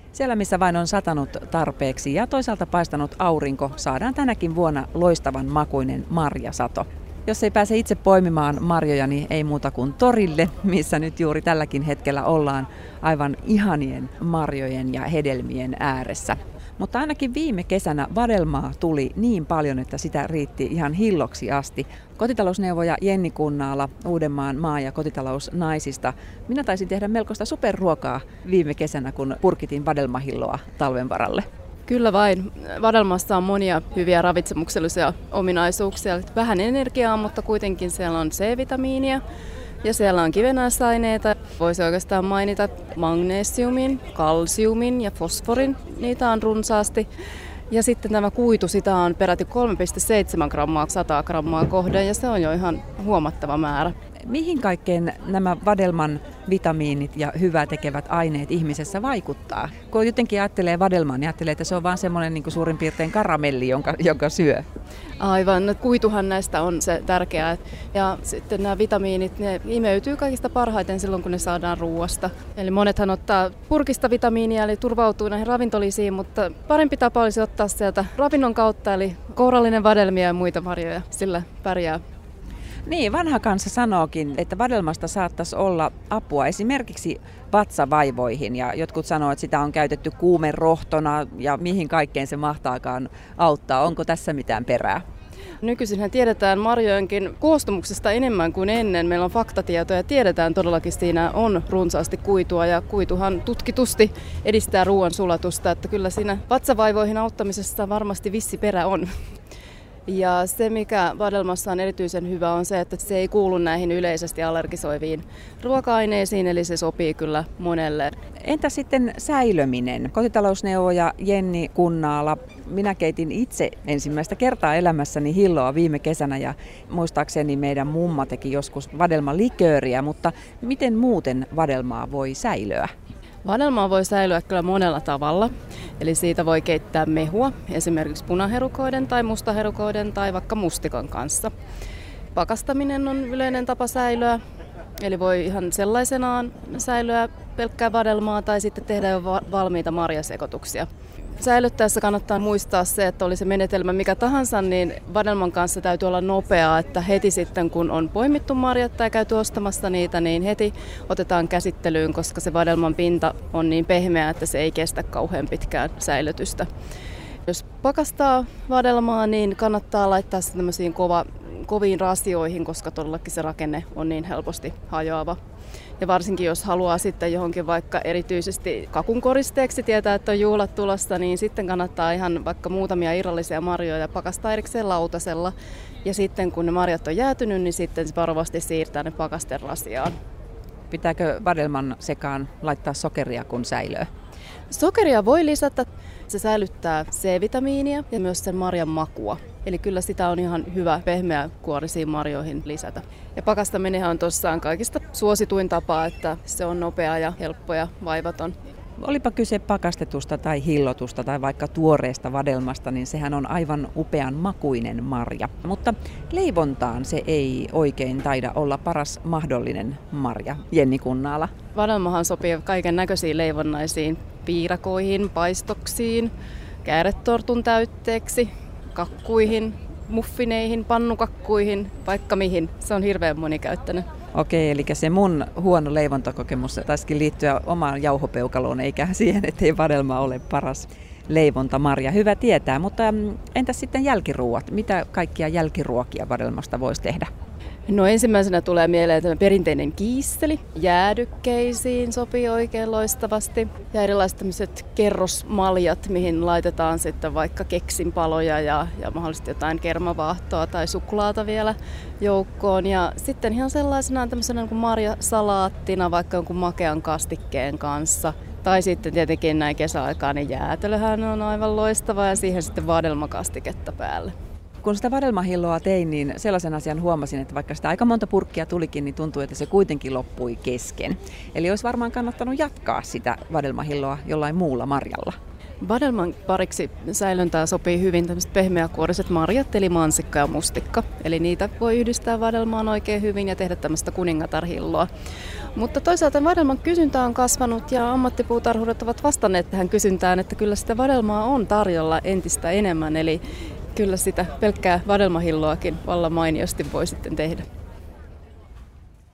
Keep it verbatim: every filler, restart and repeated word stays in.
Siellä, missä vain on satanut tarpeeksi ja toisaalta paistanut aurinko, saadaan tänäkin vuonna loistavan makuinen marjasato. Jos ei pääse itse poimimaan marjoja, niin ei muuta kuin torille, missä nyt juuri tälläkin hetkellä ollaan aivan ihanien marjojen ja hedelmien ääressä. Mutta ainakin viime kesänä vadelmaa tuli niin paljon, että sitä riitti ihan hilloksi asti. Kotitalousneuvoja Jenni Kunnaala Uudenmaan maa- ja kotitalousnaisista. Minä taisin tehdä melkoista superruokaa viime kesänä, kun purkitin vadelmahilloa talven varalle. Kyllä vain. Vadelmassa on monia hyviä ravitsemuksellisia ominaisuuksia. Vähän energiaa, mutta kuitenkin siellä on C-vitamiinia ja siellä on kivennäisaineita. Voisi oikeastaan mainita magnesiumin, kalsiumin ja fosforin. Niitä on runsaasti. Ja sitten tämä kuitu, sitä on peräti kolme pilkku seitsemän grammaa sata grammaa kohden ja se on jo ihan huomattava määrä. Mihin kaikkeen nämä vadelman vitamiinit ja hyvää tekevät aineet ihmisessä vaikuttaa? Kun jotenkin ajattelee vadelmaa, niin ajattelee, että se on vain semmoinen niin kuin suurin piirtein karamelli, jonka, jonka syö. Aivan, no, kuituhan näistä on se tärkeää. Ja sitten nämä vitamiinit, ne imeytyy kaikista parhaiten silloin, kun ne saadaan ruoasta. Eli monethan ottaa purkista vitamiinia, eli turvautuu näihin ravintolisiin, mutta parempi tapa olisi ottaa sieltä ravinnon kautta, eli kourallinen vadelmia ja muita marjoja, sillä pärjää. Niin, vanha kansa sanookin, että vadelmasta saattaisi olla apua esimerkiksi vatsavaivoihin ja jotkut sanoo, että sitä on käytetty kuumerohtona ja mihin kaikkeen se mahtaakaan auttaa. Onko tässä mitään perää? Nykyisinhän tiedetään marjojenkin koostumuksesta enemmän kuin ennen. Meillä on faktatietoja ja tiedetään todellakin siinä on runsaasti kuitua ja kuituhan tutkitusti edistää ruoan sulatusta, että kyllä siinä vatsavaivoihin auttamisessa varmasti vissi perä on. Ja se, mikä vadelmassa on erityisen hyvä, on se, että se ei kuulu näihin yleisesti allergisoiviin ruoka-aineisiin, eli se sopii kyllä monelle. Entä sitten säilöminen? Kotitalousneuvoja Jenni Kunnaala. Minä keitin itse ensimmäistä kertaa elämässäni hilloa viime kesänä ja muistaakseni meidän mumma teki joskus vadelmalikööriä, mutta miten muuten vadelmaa voi säilöä? Vadelmaa voi säilyä kyllä monella tavalla, eli siitä voi keittää mehua, esimerkiksi punaherukoiden tai mustaherukoiden tai vaikka mustikon kanssa. Pakastaminen on yleinen tapa säilyä, eli voi ihan sellaisenaan säilyä pelkkää vadelmaa tai sitten tehdä jo valmiita marjasekoituksia. Säilyttäessä kannattaa muistaa se, että oli se menetelmä mikä tahansa, niin vadelman kanssa täytyy olla nopeaa, että heti sitten kun on poimittu marjat tai käyty ostamassa niitä, niin heti otetaan käsittelyyn, koska se vadelman pinta on niin pehmeä, että se ei kestä kauhean pitkään säilytystä. Jos pakastaa vadelmaa, niin kannattaa laittaa se tämmöisiin kova, koviin rasioihin, koska todellakin se rakenne on niin helposti hajoava. Ja varsinkin jos haluaa sitten johonkin vaikka erityisesti kakun koristeeksi tietää, että on juhlat tulossa, niin sitten kannattaa ihan vaikka muutamia irrallisia marjoja pakastaa erikseen lautasella. Ja sitten kun ne marjat on jäätynyt, niin sitten varovasti siirtää ne pakasterasiaan. Pitääkö vadelman sekaan laittaa sokeria kun säilöö? Sokeria voi lisätä. Se säilyttää C-vitamiinia ja myös sen marjan makua. Eli kyllä sitä on ihan hyvä pehmeä kuorisiin marjoihin lisätä. Ja pakastaminen on tosiaan kaikista suosituin tapa, että se on nopea ja helppo ja vaivaton. Olipa kyse pakastetusta tai hillotusta tai vaikka tuoreesta vadelmasta, niin sehän on aivan upean makuinen marja. Mutta leivontaan se ei oikein taida olla paras mahdollinen marja. Jenni Kunnaala. Vadelmahan sopii kaiken näköisiin leivonnaisiin, piirakoihin, paistoksiin, kääretortun täytteeksi, kakkuihin, muffineihin, pannukakkuihin, vaikka mihin. Se on hirveän monikäyttöinen. Okei, eli se mun huono leivontakokemus taisikin liittyä omaan jauhopeukaloon, eikä siihen, ettei vadelma ole paras leivontamarja. Hyvä tietää, mutta entäs sitten jälkiruuat? Mitä kaikkia jälkiruokia vadelmasta voisi tehdä? No ensimmäisenä tulee mieleen tämä perinteinen kiisseli. Jäädykkeisiin sopii oikein loistavasti. Ja erilaiset tämmöiset kerrosmaljat, mihin laitetaan sitten vaikka keksinpaloja ja, ja mahdollisesti jotain kermavaahtoa tai suklaata vielä joukkoon. Ja sitten ihan sellaisenaan tämmöisenä kuin marjasalaattina vaikka jonkun makean kastikkeen kanssa. Tai sitten tietenkin näin kesäaikaan, niin jäätelöhän on aivan loistava ja siihen sitten vadelmakastiketta päälle. Kun sitä vadelmahilloa tein, niin sellaisen asian huomasin, että vaikka sitä aika monta purkkia tulikin, niin tuntui, että se kuitenkin loppui kesken. Eli olisi varmaan kannattanut jatkaa sitä vadelmahilloa jollain muulla marjalla. Vadelman pariksi säilöntää sopii hyvin tämmöiset pehmeäkuoriset marjat, eli mansikka ja mustikka. Eli niitä voi yhdistää vadelmaan oikein hyvin ja tehdä tämmöistä kuningatarhilloa. Mutta toisaalta vadelman kysyntä on kasvanut ja ammattipuutarhurit ovat vastanneet tähän kysyntään, että kyllä sitä vadelmaa on tarjolla entistä enemmän. Eli kyllä sitä pelkkää vadelmahilloakin vallan mainiosti voi sitten tehdä.